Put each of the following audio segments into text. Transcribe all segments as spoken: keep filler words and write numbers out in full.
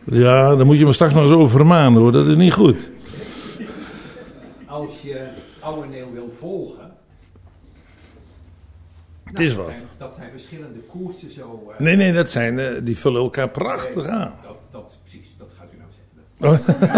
Ja, dan moet je me straks nog eens over vermanen hoor, dat is niet goed. Als je Ouweneel wil volgen... Het is nou, dat wat. Zijn, dat zijn verschillende koersen zo... Uh, Nee, nee, dat zijn, uh, die vullen elkaar prachtig aan. Dat, dat, precies, dat gaat u nou zeggen.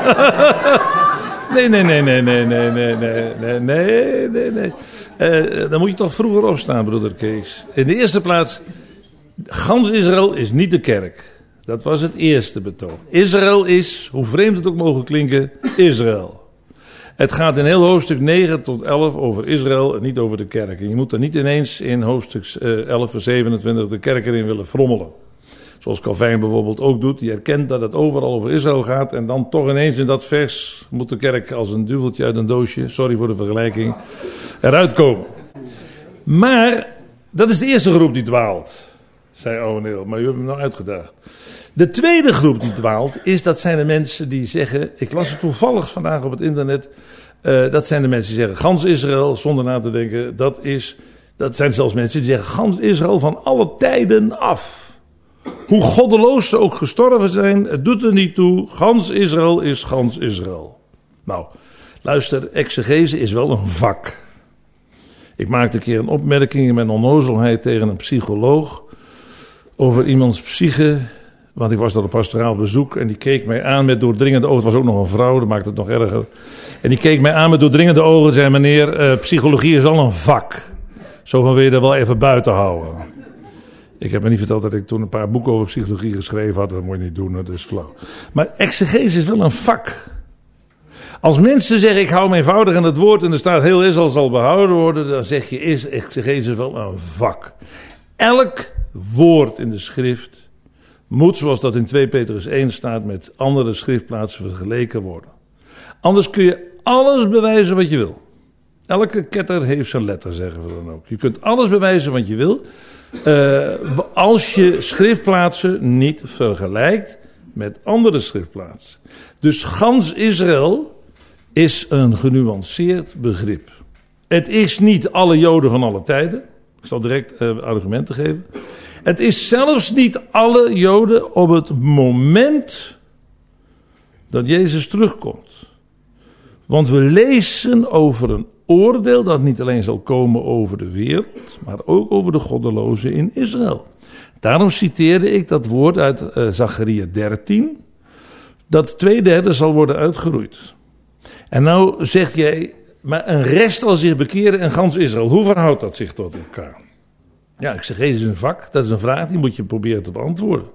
Oh. Nee, nee, nee, nee, nee, nee, nee, nee, nee, nee, nee. Uh, dan moet je toch vroeger opstaan, broeder Kees. In de eerste plaats, gans Israël is niet de kerk. Dat was het eerste betoog. Israël is, hoe vreemd het ook mogen klinken, Israël. Het gaat in heel hoofdstuk negen tot elf over Israël en niet over de kerk. En je moet er niet ineens in hoofdstuk elf vers zevenentwintig de kerk erin willen frommelen. Zoals Calvijn bijvoorbeeld ook doet. Die erkent dat het overal over Israël gaat. En dan toch ineens in dat vers moet de kerk als een duveltje uit een doosje, sorry voor de vergelijking, eruit komen. Maar dat is de eerste groep die dwaalt, zei Ouweneel. Maar u hebt hem nou uitgedaagd. De tweede groep die dwaalt is, dat zijn de mensen die zeggen, ik las het toevallig vandaag op het internet, uh, dat zijn de mensen die zeggen, gans Israël, zonder na te denken, dat is, dat zijn zelfs mensen die zeggen, gans Israël van alle tijden af. Hoe goddeloos ze ook gestorven zijn, het doet er niet toe, gans Israël is gans Israël. Nou, luister, exegese is wel een vak. Ik maakte een keer een opmerking in mijn onnozelheid tegen een psycholoog over iemands psyche. Want ik was daar op pastoraal bezoek en die keek mij aan met doordringende ogen. Het was ook nog een vrouw, dat maakt het nog erger. En die keek mij aan met doordringende ogen en zei, meneer, uh, psychologie is al een vak. Zo van, wil je er wel even buiten houden. Ik heb me niet verteld dat ik toen een paar boeken over psychologie geschreven had. Dat moet je niet doen, dat is flauw. Maar exegese is wel een vak. Als mensen zeggen, ik hou me eenvoudig aan het woord en er staat heel Israël zal behouden worden, dan zeg je, is exegese wel een vak. Elk woord in de schrift moet, zoals dat in twee Petrus één staat, met andere schriftplaatsen vergeleken worden. Anders kun je alles bewijzen wat je wil. Elke ketter heeft zijn letter, zeggen we dan ook. Je kunt alles bewijzen wat je wil, uh, als je schriftplaatsen niet vergelijkt met andere schriftplaatsen. Dus gans Israël is een genuanceerd begrip. Het is niet alle Joden van alle tijden. Ik zal direct uh, argumenten geven. Het is zelfs niet alle Joden op het moment dat Jezus terugkomt. Want we lezen over een oordeel dat niet alleen zal komen over de wereld, maar ook over de goddelozen in Israël. Daarom citeerde ik dat woord uit uh, Zacharia dertien, dat twee derde zal worden uitgeroeid. En nou zeg jij, maar een rest zal zich bekeren en gans Israël. Hoe verhoudt dat zich tot elkaar? Ja, exegese is een vak, dat is een vraag, die moet je proberen te beantwoorden.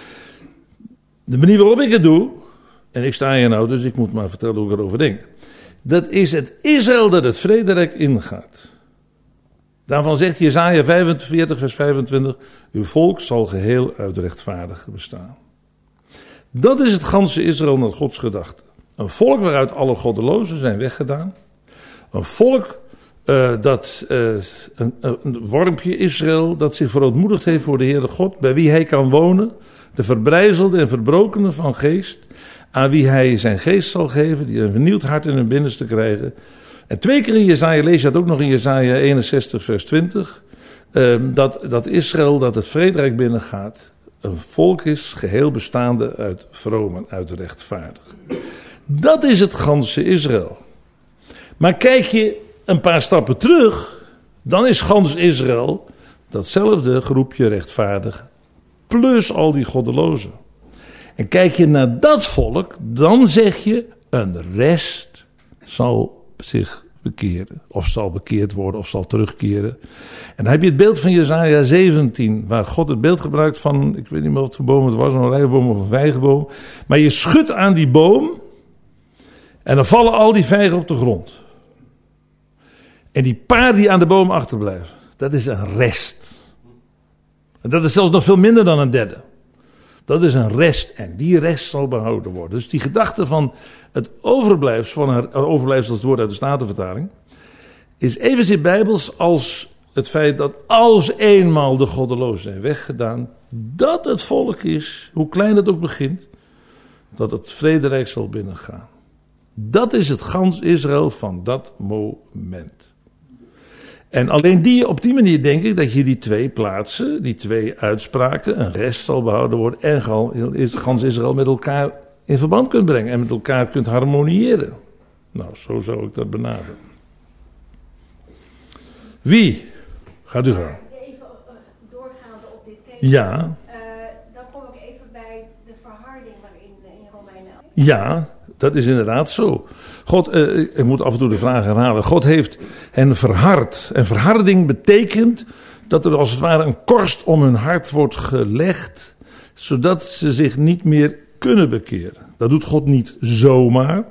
De manier waarop ik het doe, en ik sta hier nou, dus ik moet maar vertellen hoe ik erover denk. Dat is het Israël dat het vrederijk ingaat. Daarvan zegt Jesaja vijfenveertig vers vijfentwintig, uw volk zal geheel uit rechtvaardigen bestaan. Dat is het ganse Israël naar Gods gedachte. Een volk waaruit alle goddelozen zijn weggedaan. Een volk Uh, dat uh, een, een wormpje Israël dat zich verootmoedigd heeft voor de Heere God, bij wie hij kan wonen, de verbrijzelde en verbrokene van geest, aan wie hij zijn geest zal geven, die een vernieuwd hart in hun binnenste krijgen. En twee keer in Jesaja, lees je dat ook nog in Jesaja eenenzestig vers twintig, uh, dat, dat Israël, dat het vrederijk binnengaat, een volk is geheel bestaande uit vromen, uit rechtvaardigen. Dat is het ganse Israël. Maar kijk je een paar stappen terug, dan is gans Israël datzelfde groepje rechtvaardig, plus al die goddelozen. En kijk je naar dat volk, dan zeg je, een rest zal zich bekeren, of zal bekeerd worden, of zal terugkeren. En dan heb je het beeld van Jesaja zeventien, waar God het beeld gebruikt van, ik weet niet meer wat voor boom het was, een olijfboom of een vijgenboom. Maar je schudt aan die boom, en dan vallen al die vijgen op de grond. En die paar die aan de boom achterblijven, dat is een rest. En dat is zelfs nog veel minder dan een derde. Dat is een rest en die rest zal behouden worden. Dus die gedachte van het overblijfsel, van een overblijfsel als het woord uit de Statenvertaling, is evenzeer bijbels als het feit dat als eenmaal de goddelozen zijn weggedaan, dat het volk is, hoe klein het ook begint, dat het vrederijk zal binnengaan. Dat is het gans Israël van dat moment. En alleen die, op die manier denk ik dat je die twee plaatsen, die twee uitspraken, een rest zal behouden worden en gans Israël met elkaar in verband kunt brengen en met elkaar kunt harmoniëren. Nou, zo zou ik dat benaderen. Wie? Gaat u gaan. Even uh, doorgaande op dit thema. Ja. Uh, dan kom ik even bij de verharding waarin uh, in Romeinen elf. Ja, dat is inderdaad zo. God, uh, ik moet af en toe de vraag herhalen. God heeft hen verhard. En verharding betekent dat er als het ware een korst om hun hart wordt gelegd, zodat ze zich niet meer kunnen bekeren. Dat doet God niet zomaar.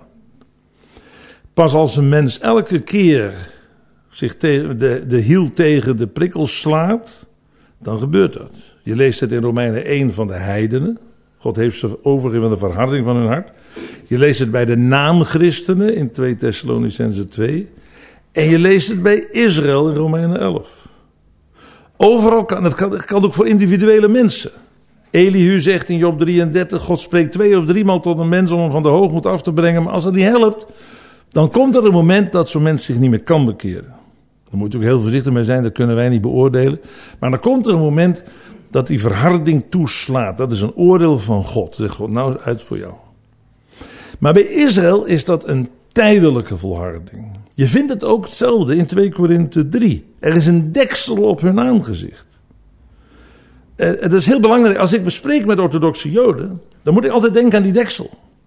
Pas als een mens elke keer zich tegen de, de hiel tegen de prikkels slaat, dan gebeurt dat. Je leest het in Romeinen één van de heidenen. God heeft ze overgegeven aan de verharding van hun hart. Je leest het bij de naamchristenen in twee Thessalonicenzen twee. En je leest het bij Israël in Romeinen elf. Overal kan, het kan, het kan ook voor individuele mensen. Elihu zegt in Job drieëndertig, God spreekt twee of driemaal tot een mens om hem van de hoogmoed af te brengen. Maar als dat niet helpt, dan komt er een moment dat zo'n mens zich niet meer kan bekeren. Daar moet je ook heel voorzichtig mee zijn, dat kunnen wij niet beoordelen. Maar dan komt er een moment dat die verharding toeslaat. Dat is een oordeel van God. Zegt God, nou uit voor jou. Maar bij Israël is dat een tijdelijke volharding. Je vindt het ook hetzelfde in twee Korinthe drie. Er is een deksel op hun aangezicht. Uh, dat is heel belangrijk. Als ik bespreek met orthodoxe Joden, dan moet ik altijd denken aan die deksel.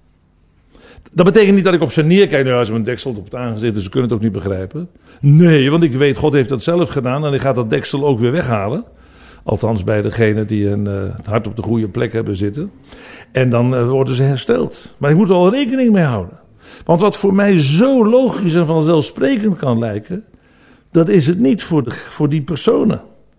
Dat betekent niet dat ik op ze neerkijk. Nou, als een deksel op het aangezicht, dus ze kunnen het ook niet begrijpen. Nee, want ik weet, God heeft dat zelf gedaan en hij gaat dat deksel ook weer weghalen. Althans bij degenen die een, uh, het hart op de goede plek hebben zitten. En dan uh, worden ze hersteld. Maar ik moet er al rekening mee houden. Want wat voor mij zo logisch en vanzelfsprekend kan lijken, dat is het niet voor, de, voor die personen.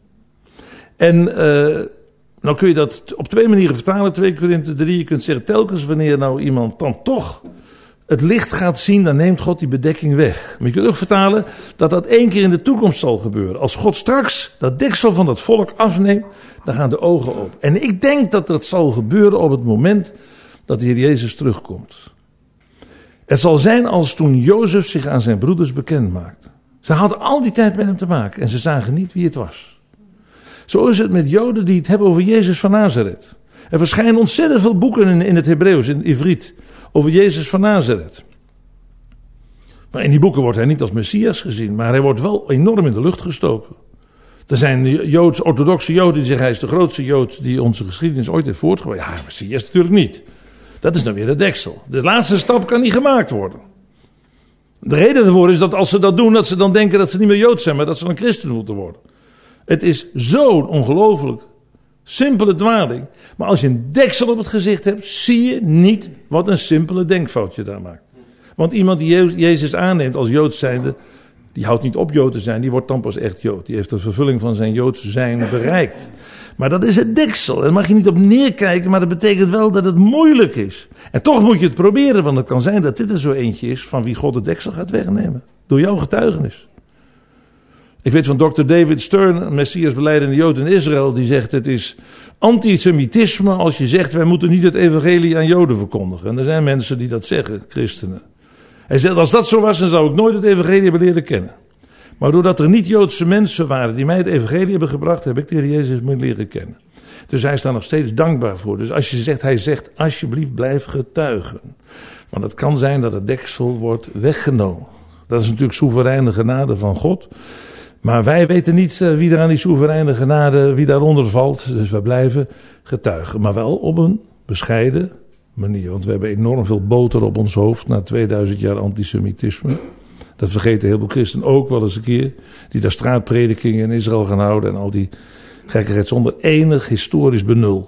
En uh, nou kun je dat op twee manieren vertalen, twee Korinthe drie. Je kunt zeggen, telkens wanneer nou iemand dan toch het licht gaat zien, dan neemt God die bedekking weg. Maar je kunt ook vertalen dat dat één keer in de toekomst zal gebeuren. Als God straks dat deksel van dat volk afneemt, dan gaan de ogen op. En ik denk dat dat zal gebeuren op het moment dat de Heer Jezus terugkomt. Het zal zijn als toen Jozef zich aan zijn broeders bekend maakte. Ze hadden al die tijd met hem te maken en ze zagen niet wie het was. Zo is het met Joden die het hebben over Jezus van Nazareth. Er verschijnen ontzettend veel boeken in, in het Hebreeuws, in het Ivriet, over Jezus van Nazareth. Maar in die boeken wordt hij niet als Messias gezien, maar hij wordt wel enorm in de lucht gestoken. Er zijn Joods, orthodoxe Joden die zeggen hij is de grootste Jood die onze geschiedenis ooit heeft voortgebracht. Ja, Messias natuurlijk niet. Dat is dan weer de deksel. De laatste stap kan niet gemaakt worden. De reden ervoor is dat als ze dat doen, dat ze dan denken dat ze niet meer Jood zijn, maar dat ze dan christen moeten worden. Het is zo'n ongelooflijk simpele dwaling. Maar als je een deksel op het gezicht hebt, zie je niet wat een simpele denkfout je daar maakt. Want iemand die Jezus aanneemt als Jood zijnde, die houdt niet op Jood te zijn, die wordt dan pas echt Jood. Die heeft de vervulling van zijn Joods zijn bereikt. Maar dat is het deksel. En daar mag je niet op neerkijken, maar dat betekent wel dat het moeilijk is. En toch moet je het proberen, want het kan zijn dat dit er zo eentje is van wie God het deksel gaat wegnemen. Door jouw getuigenis. Ik weet van dokter David Stern, een Messias-belijdende Jood in Israël, die zegt het is antisemitisme als je zegt wij moeten niet het evangelie aan Joden verkondigen. En er zijn mensen die dat zeggen, christenen. Hij zegt als dat zo was, dan zou ik nooit het evangelie hebben leren kennen. Maar doordat er niet-Joodse mensen waren die mij het evangelie hebben gebracht, heb ik de Heer Jezus moeten leren kennen. Dus hij is daar nog steeds dankbaar voor. Dus als je zegt, hij zegt alsjeblieft blijf getuigen. Want het kan zijn dat het deksel wordt weggenomen. Dat is natuurlijk soevereine genade van God. Maar wij weten niet uh, wie er aan die soevereine genade, wie daaronder valt. Dus wij blijven getuigen. Maar wel op een bescheiden manier. Want we hebben enorm veel boter op ons hoofd na tweeduizend jaar antisemitisme. Dat vergeten heel veel christenen ook wel eens een keer. Die daar straatpredikingen in Israël gaan houden. En al die gekkigheid zonder enig historisch benul.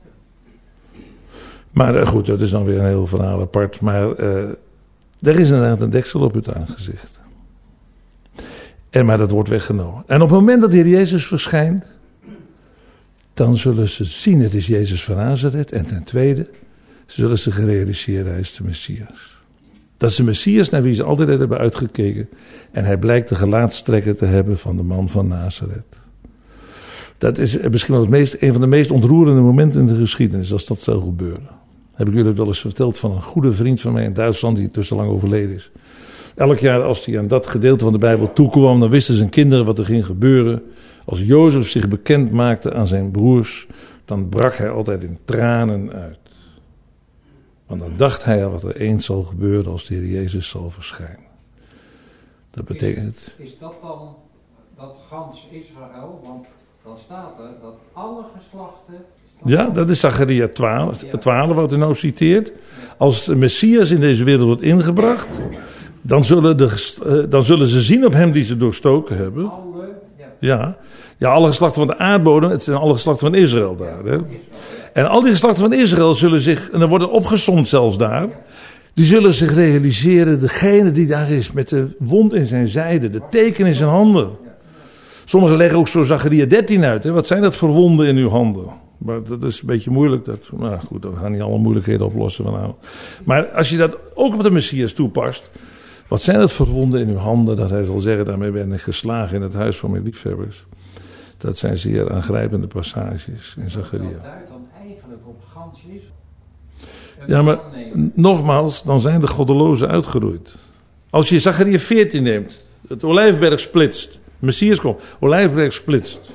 Maar uh, goed, dat is dan weer een heel verhaal apart. Maar uh, er is inderdaad een deksel op het aangezicht. En maar dat wordt weggenomen. En op het moment dat de Heer Jezus verschijnt, dan zullen ze zien, het is Jezus van Nazareth. En ten tweede, zullen ze gerealiseren, hij is de Messias. Dat is de Messias naar wie ze altijd hebben uitgekeken. En hij blijkt de gelaatstrekken te hebben van de man van Nazareth. Dat is misschien wel het meest, een van de meest ontroerende momenten in de geschiedenis, als dat zou gebeuren. Heb ik jullie wel eens verteld van een goede vriend van mij in Duitsland, die intussen lang overleden is. Elk jaar als hij aan dat gedeelte van de Bijbel toekwam, dan wisten zijn kinderen wat er ging gebeuren. Als Jozef zich bekend maakte aan zijn broers, dan brak hij altijd in tranen uit. Want dan dacht hij aan wat er eens zal gebeuren als de Heer Jezus zal verschijnen. Dat betekent... Is, is dat dan dat gans Israël? Want dan staat er dat alle geslachten... Dat ja, dat is Zacharia twaalf, twaalf wat u nou citeert. Als de Messias in deze wereld wordt ingebracht, dan zullen, de, uh, dan zullen ze zien op hem die ze doorstoken hebben. Alle, ja. Ja, ja, alle geslachten van de aardbodem, het zijn alle geslachten van Israël daar. Hè? En al die geslachten van Israël zullen zich, en er worden opgesomd zelfs daar, die zullen zich realiseren, degene die daar is met de wond in zijn zijde, de teken in zijn handen. Sommigen leggen ook zo Zacharia dertien uit. Hè? Wat zijn dat voor wonden in uw handen? Maar dat is een beetje moeilijk. Dat, nou goed, we gaan niet alle moeilijkheden oplossen vanavond. Maar als je dat ook op de Messias toepast. Wat zijn dat voor wonden in uw handen? Dat hij zal zeggen, daarmee ben ik geslagen in het huis van mijn liefhebbers. Dat zijn zeer aangrijpende passages in Zacharia. Dat duidt dan eigenlijk op gans is. Ja, maar nogmaals, dan zijn de goddelozen uitgeroeid. Als je Zacharia veertien neemt, het olijfberg splitst. Messias komt, olijfberg splitst.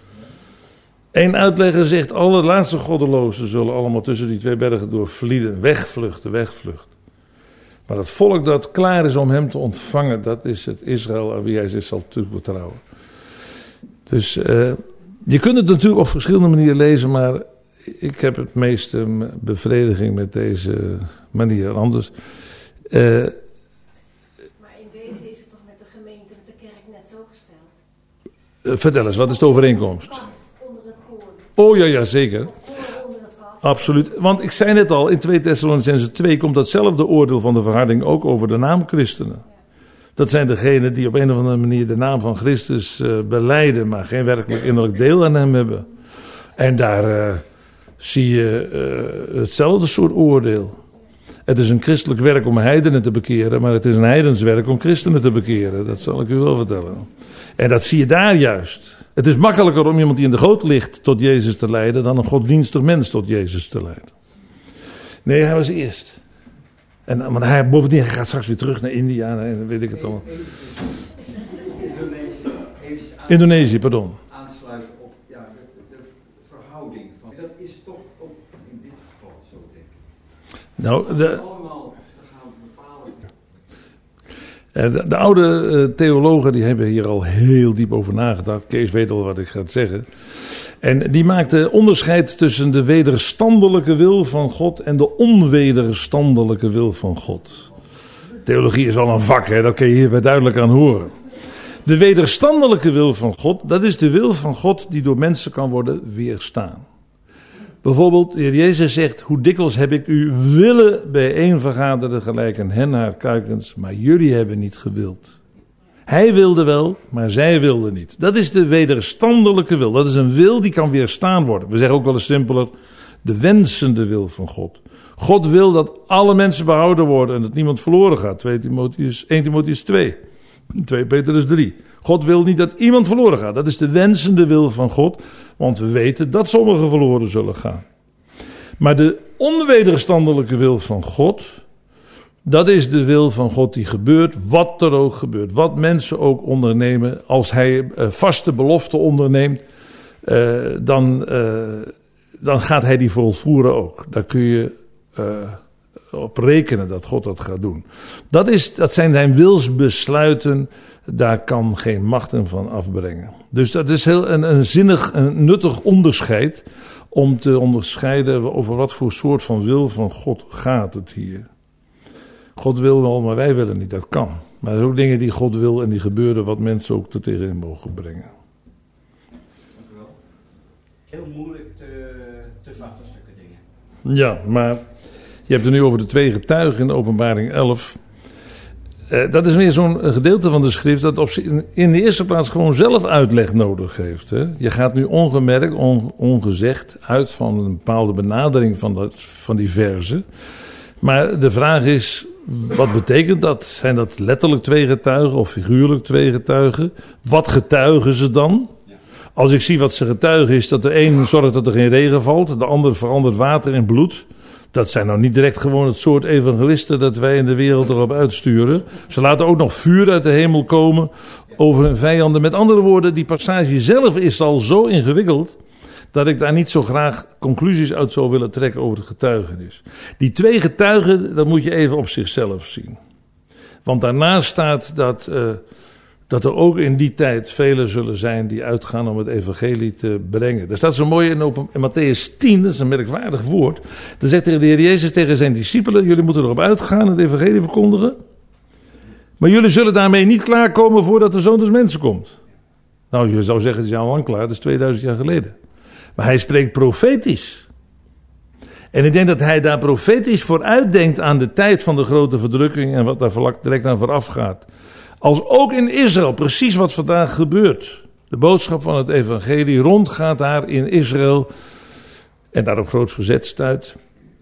Eén uitlegger zegt, alle laatste goddelozen zullen allemaal tussen die twee bergen door vlieden, wegvluchten, wegvluchten. Maar het volk dat klaar is om hem te ontvangen, dat is het Israël aan wie hij zich zal toevertrouwen. Dus uh, je kunt het natuurlijk op verschillende manieren lezen, maar ik heb het meeste bevrediging met deze manier. Anders... Uh, maar in deze is het toch met de gemeente, met de kerk net zo gesteld? Uh, vertel eens, wat is de overeenkomst? Onder het koor. Oh ja, ja, zeker. Koor onder het kaf. Absoluut. Want ik zei net al, in twee Thessalonicenzen twee komt datzelfde oordeel van de verharding ook over de naam christenen. Dat zijn degenen die op een of andere manier de naam van Christus uh, belijden, maar geen werkelijk innerlijk deel aan hem hebben. En daar uh, zie je uh, hetzelfde soort oordeel. Het is een christelijk werk om heidenen te bekeren, maar het is een heidens werk om christenen te bekeren. Dat zal ik u wel vertellen. En dat zie je daar juist. Het is makkelijker om iemand die in de goot ligt tot Jezus te leiden, dan een godsdienstig mens tot Jezus te leiden. Nee, hij was eerst. En maar hij, bovendien, hij gaat straks weer terug naar India en weet ik het allemaal. Indonesië, Indonesië, pardon. Aansluiten op ja, de, de verhouding van. Dat is toch ook in dit geval zo, denk ik. Nou, de, Allemaal te gaan bepalen. de, de oude uh, theologen die hebben hier al heel diep over nagedacht. Kees weet al wat ik ga zeggen. En die maakte onderscheid tussen de wederstandelijke wil van God en de onwederstandelijke wil van God. Theologie is al een vak, hè? Dat kun je hierbij duidelijk aan horen. De wederstandelijke wil van God, dat is de wil van God die door mensen kan worden weerstaan. Bijvoorbeeld, de Heer Jezus zegt, hoe dikwijls heb ik u willen bijeenvergaderen gelijk een hen haar kuikens, maar jullie hebben niet gewild. Hij wilde wel, maar zij wilden niet. Dat is de wederstandelijke wil. Dat is een wil die kan weerstaan worden. We zeggen ook wel eens simpeler, de wensende wil van God. God wil dat alle mensen behouden worden en dat niemand verloren gaat. twee Timotheus, één Timotheus twee, twee Petrus drie. God wil niet dat iemand verloren gaat. Dat is de wensende wil van God, want we weten dat sommigen verloren zullen gaan. Maar de onwederstandelijke wil van God, dat is de wil van God die gebeurt, wat er ook gebeurt. Wat mensen ook ondernemen. Als hij uh, vaste beloften onderneemt, uh, dan, uh, dan gaat hij die volvoeren ook. Daar kun je uh, op rekenen dat God dat gaat doen. Dat, is, dat zijn zijn wilsbesluiten, daar kan geen macht hem van afbrengen. Dus dat is heel een, een zinnig, een nuttig onderscheid om te onderscheiden over wat voor soort van wil van God gaat het hier. God wil wel, maar wij willen niet. Dat kan. Maar er zijn ook dingen die God wil en die gebeuren wat mensen ook er tegenin mogen brengen. Dank u wel. Heel moeilijk te, te vatten stukken dingen. Ja, maar je hebt het nu over de twee getuigen in Openbaring elf. Uh, dat is weer zo'n gedeelte van de schrift dat op, in de eerste plaats gewoon zelf uitleg nodig heeft. Hè? Je gaat nu ongemerkt, on, ongezegd uit van een bepaalde benadering van, dat, van die verzen. Maar de vraag is, wat betekent dat? Zijn dat letterlijk twee getuigen of figuurlijk twee getuigen? Wat getuigen ze dan? Als ik zie wat ze getuigen is dat de een zorgt dat er geen regen valt, de ander verandert water in bloed. Dat zijn nou niet direct gewoon het soort evangelisten dat wij in de wereld erop uitsturen. Ze laten ook nog vuur uit de hemel komen over hun vijanden. Met andere woorden, die passage zelf is al zo ingewikkeld dat ik daar niet zo graag conclusies uit zou willen trekken over de getuigenis. Die twee getuigen, dat moet je even op zichzelf zien. Want daarnaast staat dat, uh, dat er ook in die tijd velen zullen zijn die uitgaan om het evangelie te brengen. Daar staat zo mooi in, op, in Matthäus tien, dat is een merkwaardig woord. Dan zegt de Heer Jezus tegen zijn discipelen, jullie moeten erop uitgaan het evangelie verkondigen. Maar jullie zullen daarmee niet klaarkomen voordat de Zoon des Mensen komt. Nou, je zou zeggen, het is al lang klaar, dat is tweeduizend jaar geleden. Maar hij spreekt profetisch. En ik denk dat hij daar profetisch vooruit denkt aan de tijd van de grote verdrukking en wat daar direct aan vooraf gaat. Als ook in Israël, precies wat vandaag gebeurt. De boodschap van het evangelie rondgaat daar in Israël en daar op groot verzet stuit.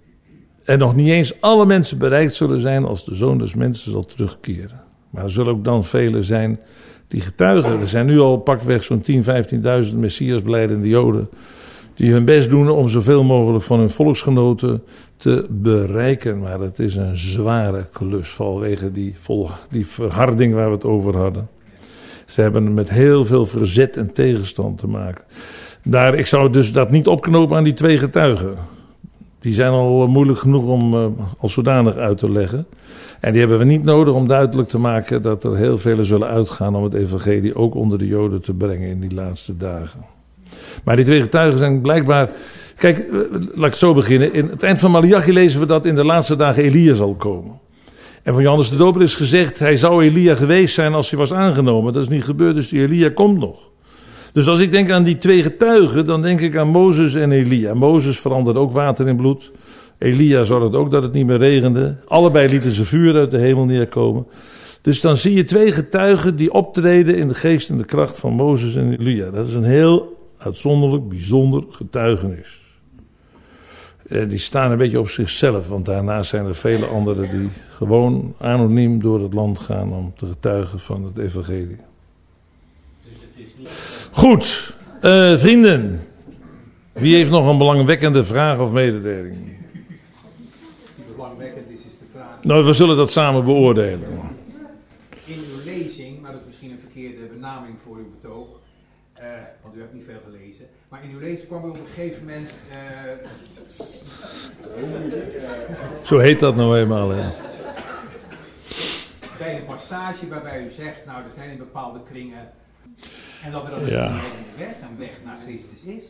En nog niet eens alle mensen bereikt zullen zijn als de Zoon des Mensen zal terugkeren. Maar er zullen ook dan velen zijn die getuigen. Er zijn nu al pakweg zo'n tien, vijftienduizend Messiasbelijdende Joden die hun best doen om zoveel mogelijk van hun volksgenoten te bereiken. Maar het is een zware klus vanwege die, vol, die verharding waar we het over hadden. Ze hebben met heel veel verzet en tegenstand te maken. Daar, ik zou dus dat niet opknopen aan die twee getuigen. Die zijn al moeilijk genoeg om uh, als zodanig uit te leggen. En die hebben we niet nodig om duidelijk te maken dat er heel velen zullen uitgaan om het evangelie ook onder de Joden te brengen in die laatste dagen. Maar die twee getuigen zijn blijkbaar... Kijk, laat ik zo beginnen. In het eind van Maleachi lezen we dat in de laatste dagen Elia zal komen. En van Johannes de Doper is gezegd, hij zou Elia geweest zijn als hij was aangenomen. Dat is niet gebeurd, dus die Elia komt nog. Dus als ik denk aan die twee getuigen, dan denk ik aan Mozes en Elia. Mozes veranderde ook water in bloed. Elia zorgde ook dat het niet meer regende. Allebei lieten ze vuur uit de hemel neerkomen. Dus dan zie je twee getuigen die optreden in de geest en de kracht van Mozes en Elia. Dat is een heel uitzonderlijk, bijzonder getuigenis. Die staan een beetje op zichzelf, want daarnaast zijn er vele anderen die gewoon anoniem door het land gaan om te getuigen van het evangelie. Dus het is niet... Goed, uh, vrienden. Wie heeft nog een belangwekkende vraag of mededeling? Die belangwekkend is, is de vraag... Nou, we zullen dat samen beoordelen. In uw lezing, maar dat is misschien een verkeerde benaming voor uw betoog, uh, want u hebt niet veel gelezen, maar in uw lezing kwam u op een gegeven moment... Uh, Zo heet dat nou eenmaal, hè? Bij een passage waarbij u zegt, nou, er zijn in bepaalde kringen... En dat er dan ja. een weg, een weg naar Christus is.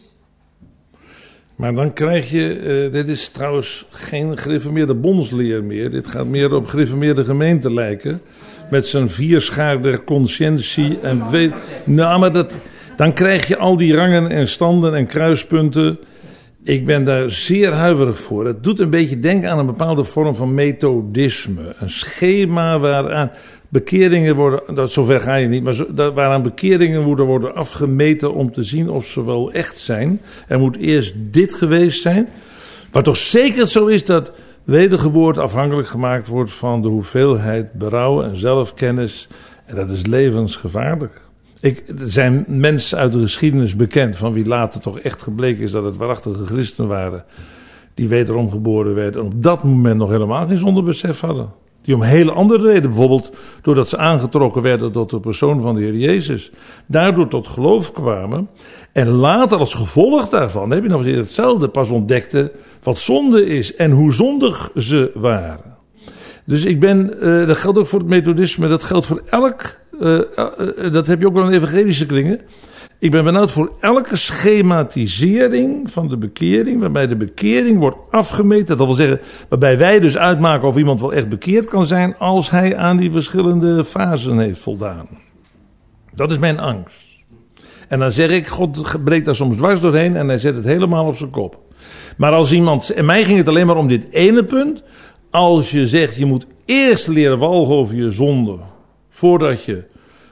Maar dan krijg je, uh, dit is trouwens geen gereformeerde bondsleer meer. Dit gaat meer op gereformeerde gemeente lijken. Met zijn vierschaar der conscientie en weet... Nou, maar dat, dan krijg je al die rangen en standen en kruispunten. Ik ben daar zeer huiverig voor. Het doet een beetje denken aan een bepaalde vorm van methodisme. Een schema waaraan bekeringen worden, dat zover ga je niet, maar zo, dat, waaraan bekeringen worden, worden afgemeten om te zien of ze wel echt zijn. Er moet eerst dit geweest zijn. Maar toch zeker zo is dat wedergeboorte afhankelijk gemaakt wordt van de hoeveelheid berouw en zelfkennis. En dat is levensgevaarlijk. Ik, er zijn mensen uit de geschiedenis bekend van wie later toch echt gebleken is dat het waarachtige christenen waren. Die wederom geboren werden en op dat moment nog helemaal geen zonderbesef hadden. Die om hele andere reden, bijvoorbeeld doordat ze aangetrokken werden tot de persoon van de Heer Jezus. Daardoor tot geloof kwamen. En later als gevolg daarvan heb je nog weer hetzelfde, pas ontdekte wat zonde is en hoe zondig ze waren. Dus ik ben, uh, dat geldt ook voor het methodisme, dat geldt voor elk, uh, uh, dat heb je ook wel in evangelische kringen. Ik ben benauwd voor elke schematisering van de bekering, waarbij de bekering wordt afgemeten. Dat wil zeggen, waarbij wij dus uitmaken of iemand wel echt bekeerd kan zijn als hij aan die verschillende fasen heeft voldaan. Dat is mijn angst. En dan zeg ik, God breekt daar soms dwars doorheen en hij zet het helemaal op zijn kop. Maar als iemand, en mij ging het alleen maar om dit ene punt. Als je zegt, je moet eerst leren walgen over je zonde, voordat je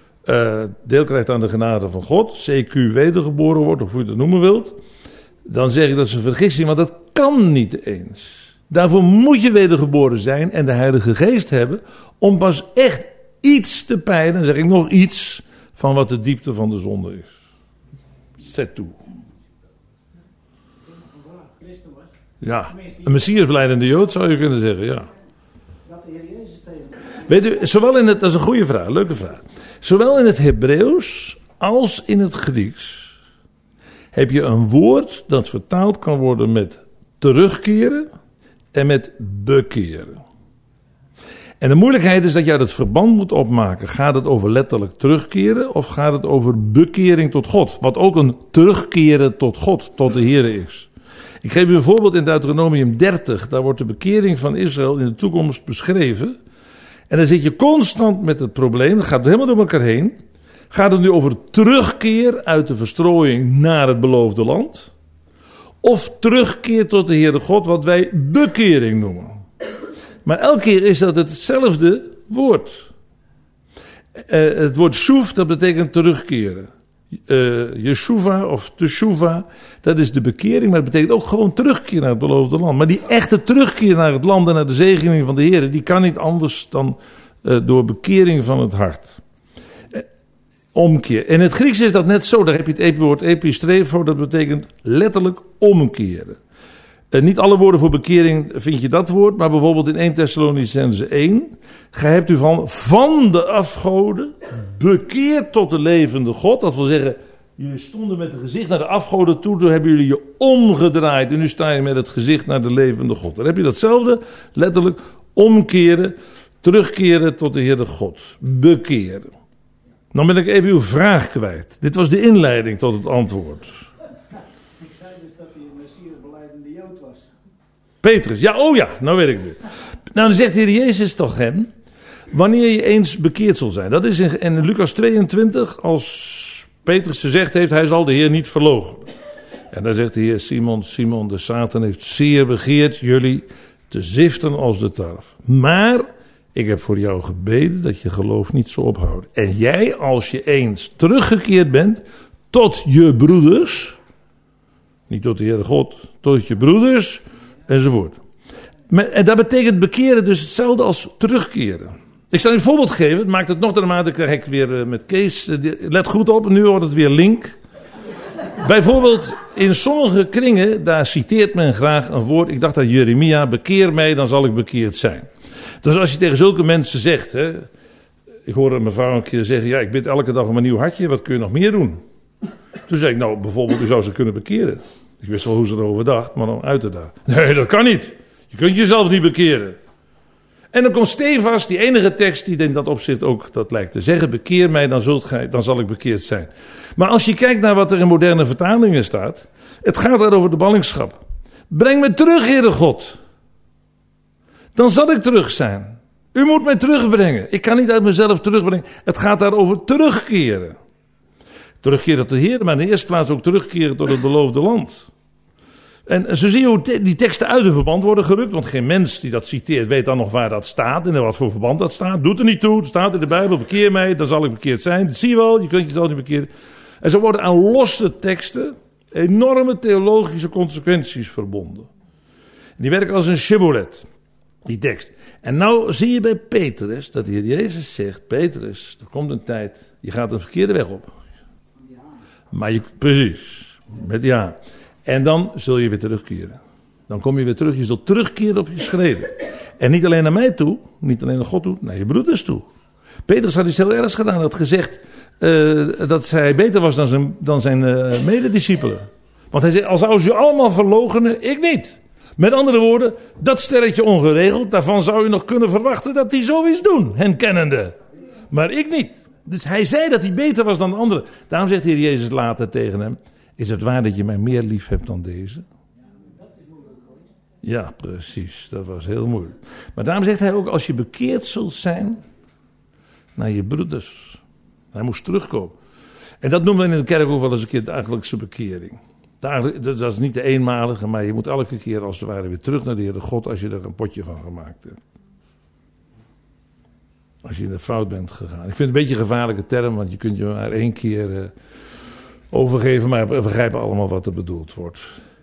uh, deel krijgt aan de genade van God, C Q wedergeboren wordt, of hoe je het noemen wilt, dan zeg ik dat is een vergissing, want dat kan niet eens. Daarvoor moet je wedergeboren zijn en de Heilige Geest hebben, om pas echt iets te peilen, dan zeg ik nog iets, van wat de diepte van de zonde is. Zet toe. Ja, een Messiasbelijdende Jood zou je kunnen zeggen, ja. Dat de Heer Jezus tegen. Weet u, zowel in het, dat is een goede vraag, leuke vraag. Zowel in het Hebreeuws als in het Grieks heb je een woord dat vertaald kan worden met terugkeren en met bekeren. En de moeilijkheid is dat je uit het verband moet opmaken. Gaat het over letterlijk terugkeren of gaat het over bekering tot God? Wat ook een terugkeren tot God, tot de Heer is. Ik geef u een voorbeeld in Deuteronomium dertig. Daar wordt de bekering van Israël in de toekomst beschreven. En dan zit je constant met het probleem, dat gaat helemaal door elkaar heen. Gaat het nu over terugkeer uit de verstrooiing naar het beloofde land? Of terugkeer tot de Heere God, wat wij bekering noemen? Maar elke keer is dat hetzelfde woord. Uh, het woord shuv, dat betekent terugkeren. Uh, Yeshuva of teshuva, dat is de bekering, maar het betekent ook gewoon terugkeer naar het beloofde land. Maar die echte terugkeer naar het land en naar de zegening van de Heer, die kan niet anders dan uh, door bekering van het hart. Uh, omkeer. In het Grieks is dat net zo, daar heb je het woord epistrefo, dat betekent letterlijk omkeren. Uh, niet alle woorden voor bekering vind je dat woord, maar bijvoorbeeld in eerste Thessalonicenzen één. Gij hebt u van, van de afgoden bekeerd tot de levende God. Dat wil zeggen, jullie stonden met het gezicht naar de afgoden toe, toen hebben jullie je omgedraaid en nu sta je met het gezicht naar de levende God. Dan heb je datzelfde, letterlijk omkeren, terugkeren tot de Heere God. Bekeren. Dan ben ik even uw vraag kwijt. Dit was de inleiding tot het antwoord. Petrus, ja, oh ja, nou weet ik het weer. Nou, dan zegt de Heer Jezus toch hem, wanneer je eens bekeerd zal zijn. Dat is in, in Lucas tweeëntwintig, als Petrus gezegd heeft, hij zal de Heer niet verloochenen. En dan zegt de Heer, Simon, Simon, de Satan heeft zeer begeerd jullie te ziften als de tarwe. Maar ik heb voor jou gebeden dat je geloof niet zou ophouden. En jij, als je eens teruggekeerd bent tot je broeders, niet tot de Heere God, tot je broeders, enzovoort. En dat betekent bekeren dus hetzelfde als terugkeren. Ik zal u een voorbeeld geven, het maakt het nog dramatisch, krijg ik weer met Kees. Let goed op, nu wordt het weer link. Bijvoorbeeld in sommige kringen, daar citeert men graag een woord. Ik dacht aan Jeremia, bekeer mij, dan zal ik bekeerd zijn. Dus als je tegen zulke mensen zegt, hè, ik hoorde mijn vrouw een keer zeggen, ja, ik bid elke dag om een nieuw hartje, wat kun je nog meer doen? Toen zei ik, nou, bijvoorbeeld, u zou ze kunnen bekeren. Ik wist wel hoe ze erover dacht, maar dan uit te dagen. Nee, dat kan niet. Je kunt jezelf niet bekeren. En dan komt Stefas, die enige tekst die in dat opzicht ook dat lijkt te zeggen, bekeer mij, dan, zult gij, dan zal ik bekeerd zijn. Maar als je kijkt naar wat er in moderne vertalingen staat, het gaat daar over de ballingschap. Breng me terug, Heere God. Dan zal ik terug zijn. U moet mij terugbrengen. Ik kan niet uit mezelf terugbrengen. Het gaat daar over terugkeren. Terugkeren tot de Heer, maar in de eerste plaats ook terugkeren tot het beloofde land. En zo zie je hoe te, die teksten uit hun verband worden gerukt, want geen mens die dat citeert weet dan nog waar dat staat en in wat voor verband dat staat. Doet er niet toe, het staat in de Bijbel, bekeer mij, dan zal ik bekeerd zijn. Dat zie je wel, je kunt jezelf niet bekeren. En zo worden aan losse teksten enorme theologische consequenties verbonden. En die werken als een shibboleth, die tekst. En nou zie je bij Petrus dat de Heer Jezus zegt, Petrus, er komt een tijd, je gaat een verkeerde weg op. Maar je, precies, met ja. En dan zul je weer terugkeren. Dan kom je weer terug, je zult terugkeren op je schreden. En niet alleen naar mij toe, niet alleen naar God toe, naar je broeders toe. Petrus had iets heel ergs gedaan, hij had gezegd uh, dat hij beter was dan zijn, dan zijn uh, medediscipelen. Want hij zei, al zouden ze allemaal verloochenen, ik niet. Met andere woorden, dat stelletje ongeregeld, daarvan zou je nog kunnen verwachten dat die zoiets doen, hen kennende. Maar ik niet. Dus hij zei dat hij beter was dan de anderen. Daarom zegt de Heer Jezus later tegen hem, is het waar dat je mij meer lief hebt dan deze? Ja, precies. Dat was heel moeilijk. Maar daarom zegt hij ook, als je bekeerd zult zijn naar je broeders. Hij moest terugkomen. En dat noemen we in de kerk ook wel eens een keer de dagelijkse bekering. Dat is niet de eenmalige, maar je moet elke keer als het ware weer terug naar de Heere God als je er een potje van gemaakt hebt. Als je in de fout bent gegaan. Ik vind het een beetje een gevaarlijke term, want je kunt je maar één keer uh, overgeven, maar we begrijpen allemaal wat er bedoeld wordt.